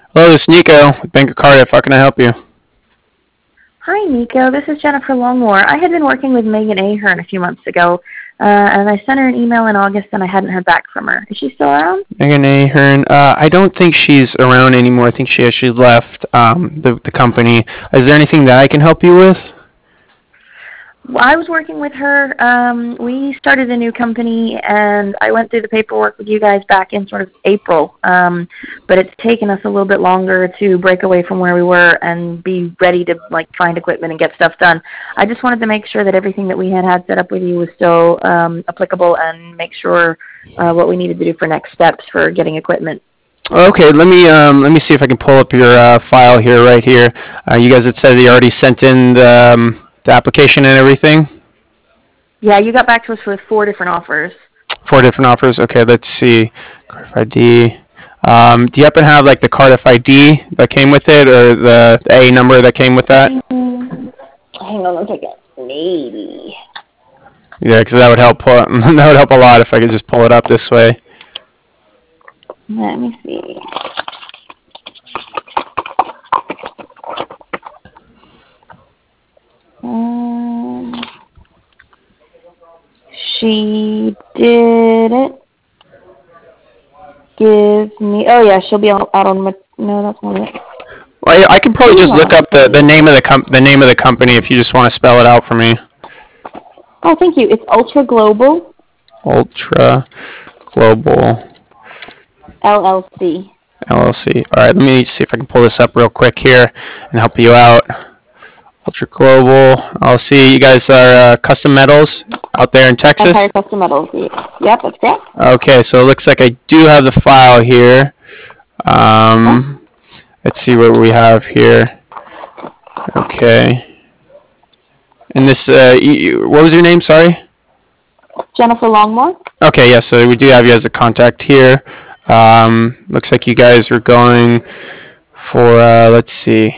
Hello, this is Nico with Bank of Cardiff. How can I help you? Hi, Nico. This is Jennifer Longmore. I had been working with Megan Ahern a few months ago, and I sent her an email in August, and I hadn't heard back from her. Is she still around? Megan Ahern. I don't think she's around anymore. I think she actually left the company. Is there anything that I can help you with? Well, I was working with her. We started a new company, and I went through the paperwork with you guys back in sort of April. But it's taken us a little bit longer to break away from where we were and be ready to find equipment and get stuff done. I just wanted to make sure that everything that we had set up with you was still applicable, and make sure what we needed to do for next steps for getting equipment. Okay, let me see if I can pull up your file here, right here. You guys had said that you already sent in the application and everything. Yeah, you got back to us with 4 different offers. Four different offers. Okay, let's see. Cardiff ID. Do you happen to have like the Cardiff ID that came with it, or the A number that came with that? Hang on one second. Maybe. Yeah, because that would help. That would help a lot if I could just pull it up this way. Let me see. Um, she didn't give me. Oh yeah, she'll be out on. No, that's not it. Well, I can probably just look up the name of the name of the company if you just want to spell it out for me. Oh, thank you. It's Ultra Global Ultra Global LLC. LLC. All right, let me see if I can pull this up real quick here and help you out. Ultra Global LLC. You guys are Custom Metals out there in Texas? Empire Custom Metals. Yep, that's correct. Okay, so it looks like I do have the file here. Let's see what we have here. Okay. And this, what was your name? Sorry. Jennifer Longmore. Okay, yes. So we do have you as a contact here. Looks like you guys were going for. Let's see.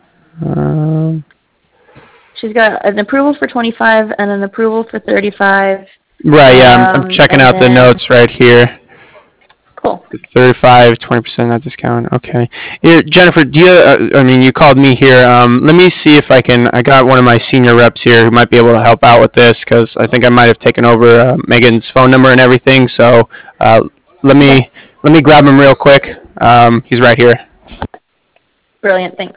She's got an approval for 25 and an approval for 35. Right. Yeah, I'm checking out the notes right here. Cool. 35, 20% not discount. Okay. Here, Jennifer, do you? I mean, you called me here. Let me see if I can. I got one of my senior reps here who might be able to help out with this because I think I might have taken over Megan's phone number and everything. So let me grab him real quick. He's right here. Brilliant. Thanks.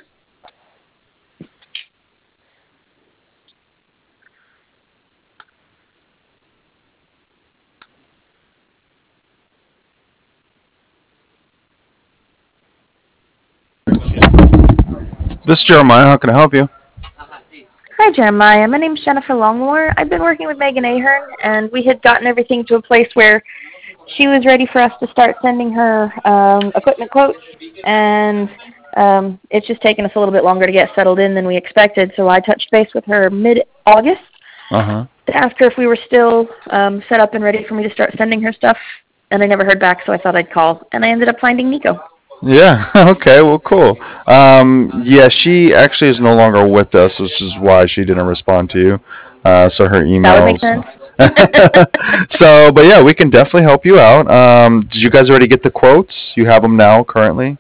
This is Jeremiah. How can I help you? Hi, Jeremiah. My name's Jennifer Longmore. I've been working with Megan Ahern, and we had gotten everything to a place where she was ready for us to start sending her equipment quotes, and it's just taken us a little bit longer to get settled in than we expected. So I touched base with her mid-August to ask her if we were still set up and ready for me to start sending her stuff, and I never heard back, so I thought I'd call, and I ended up finding Nico. Yeah. Okay. Well, cool. Yeah, she actually is no longer with us, which is why she didn't respond to you. So her emails. That would make sense. But yeah, we can definitely help you out. Did you guys already get the quotes? You have them now currently?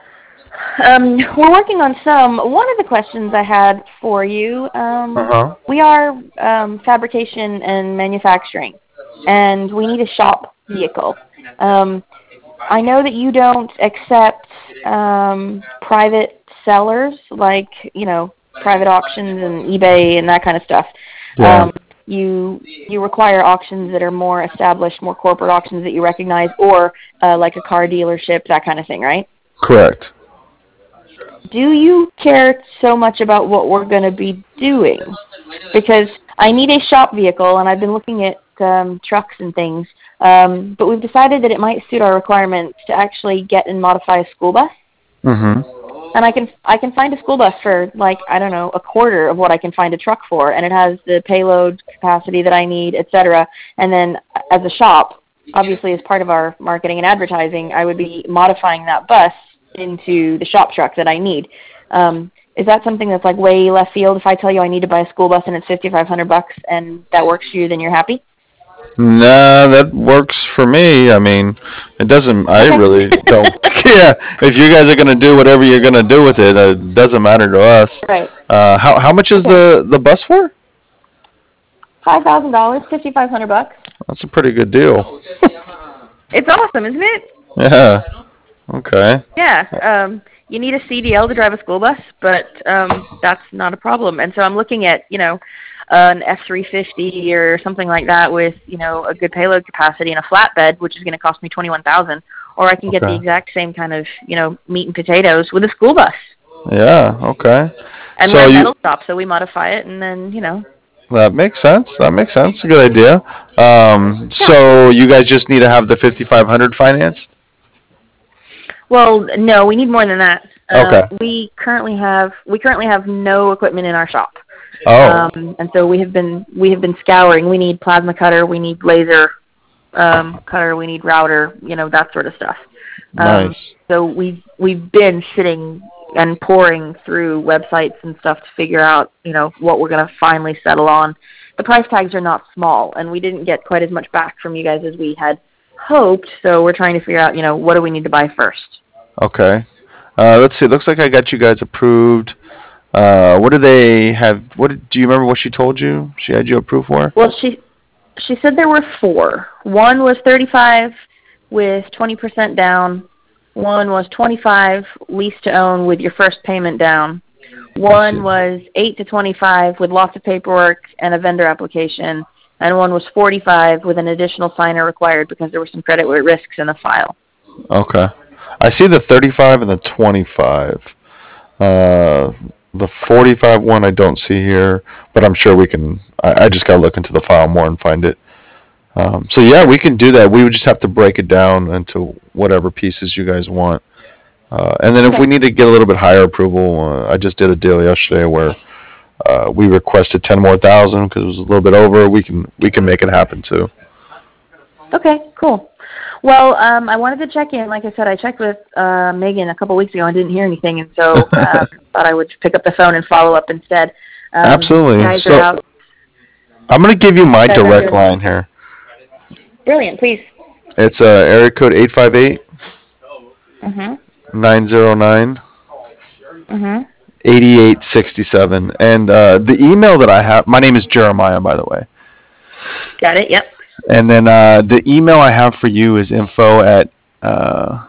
We're working on some. One of the questions I had for you, we are fabrication and manufacturing, and we need a shop vehicle. I know that you don't accept private sellers, like, private auctions and eBay and that kind of stuff. Yeah. You require auctions that are more established, more corporate auctions that you recognize, or like a car dealership, that kind of thing, right? Correct. Do you care so much about what we're going to be doing? Because I need a shop vehicle, and I've been looking at trucks and things, but we've decided that it might suit our requirements to actually get and modify a school bus. And I can find a school bus for, like, I don't know, a quarter of what I can find a truck for, and it has the payload capacity that I need, etc. And then as a shop, obviously as part of our marketing and advertising, I would be modifying that bus into the shop truck that I need. Is that something that's like way left field? If I tell you I need to buy a school bus and it's $5,500 and that works for you, then you're happy? Nah, that works for me. I mean, it doesn't. I Okay. really don't. Yeah, if you guys are gonna do whatever you're gonna do with it, it doesn't matter to us. Right. How much is Okay. the bus for? $5,000, $5,500. That's a pretty good deal. It's awesome, isn't it? Yeah. Okay. Yeah. You need a CDL to drive a school bus, but that's not a problem. And so I'm looking at, an F350 or something like that with, a good payload capacity and a flatbed, which is going to cost me 21,000. Or I can get the Okay. exact same kind of, meat and potatoes with a school bus. Yeah. Okay. And we're So a you metal shop, so we modify it, and then. that makes sense. That makes sense. A good idea. Yeah. So you guys just need to have the 5,500 financed. Well, no, we need more than that. Okay. We currently have no equipment in our shop. Oh. And so we have been scouring. We need plasma cutter, we need laser cutter, we need router, that sort of stuff. Nice. So we've been sitting and pouring through websites and stuff to figure out, what we're going to finally settle on. The price tags are not small, and we didn't get quite as much back from you guys as we had hoped. So we're trying to figure out, what do we need to buy first. Okay. Let's see. It looks like I got you guys approved. What do they have? Do you remember what she told you? She had you approved for? Well, she said there were four. One was 35 with 20% down. One was 25 lease to own with your first payment down. I see. One was 8 to 25 with lots of paperwork and a vendor application. And one was 45 with an additional signer required because there were some credit risks in the file. Okay. I see the 35 and the 25. Uh, the 45 one I don't see here, but I'm sure we can. I just got to look into the file more and find it. So yeah, we can do that. We would just have to break it down into whatever pieces you guys want. And then if Okay. we need to get a little bit higher approval, I just did a deal yesterday where we requested 10 more thousand because it was a little bit over. We can make it happen too. Okay, cool. Well, I wanted to check in. Like I said, I checked with Megan a couple weeks ago and didn't hear anything, and so thought I would pick up the phone and follow up instead. Absolutely. Guys are So out. I'm gonna give you my Guys are direct doing line here. brilliant. Please. It's area code 858 Mhm. 909 Mhm. 8867. And the email that I have, my name is Jeremiah, by the way. Got it. Yep. And then the email I have for you is info at uh,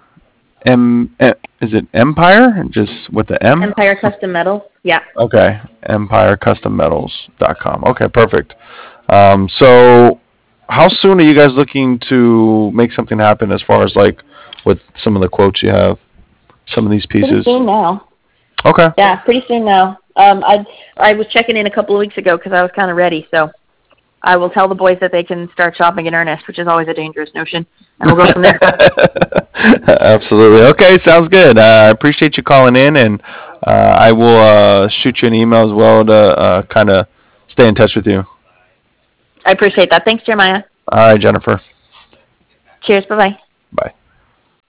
is it Empire? Just with the M? Empire Custom Metals. Yeah. Okay, EmpireCustomMetals.com. Okay, perfect. So how soon are you guys looking to make something happen as far as like with some of the quotes you have, some of these Pretty pieces? soon now. Okay. Yeah, pretty soon now. I was checking in a couple of weeks ago because I was kind of ready. So I will tell the boys that they can start shopping in earnest, which is always a dangerous notion, and we'll go from there. Absolutely. Okay, sounds good. I appreciate you calling in, and I will shoot you an email as well to kind of stay in touch with you. I appreciate that. Thanks, Jeremiah. All right, Jennifer. Cheers. Bye-bye. Bye.